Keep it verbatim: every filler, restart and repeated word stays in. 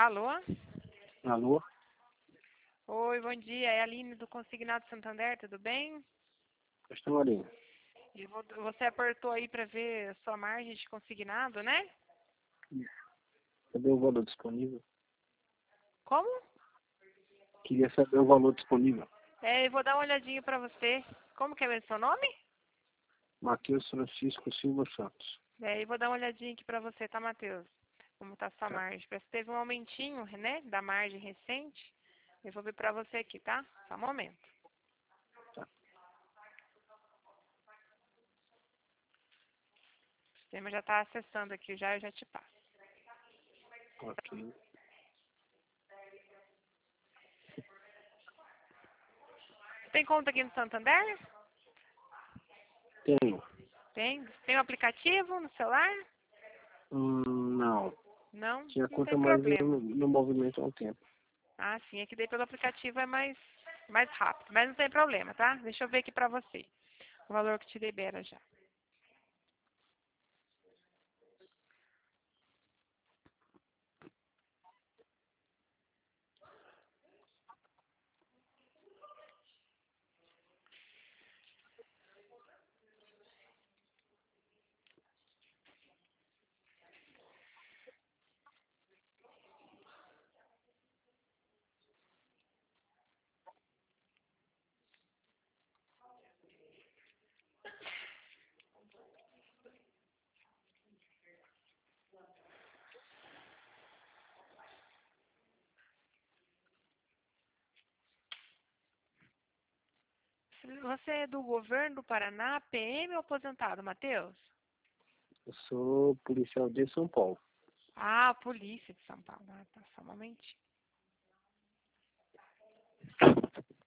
Alô? Alô? Oi, bom dia. É a Aline do Consignado Santander, tudo bem? Pastor Marinho. E vo- você apertou aí para ver a sua margem de consignado, né? Cadê o valor disponível? Como? Queria saber o valor disponível. É, eu vou dar uma olhadinha para você. Como que é o seu nome? Matheus Francisco Silva Santos. É, eu vou dar uma olhadinha aqui para você, tá, Matheus? Como tá a sua Tá. margem? Parece que teve um aumentinho, né, da margem recente. Eu vou ver para você aqui, tá? Só um momento. Tá. O sistema já está acessando aqui, já eu já te passo. Ok. Tem conta aqui no Santander? Tenho. Tem? Tem um aplicativo no celular? Hum, não. Não? Tinha Não conta tem mais problema. no, no movimento há um tempo. Ah, sim, é que daí pelo aplicativo é mais, mais rápido, mas não tem problema, tá? Deixa eu ver aqui pra você o valor que te libera já. Você é do governo do Paraná, P M ou aposentado, Matheus? Eu sou policial de São Paulo. Ah, polícia de São Paulo. Ah, tá, só um momentinho.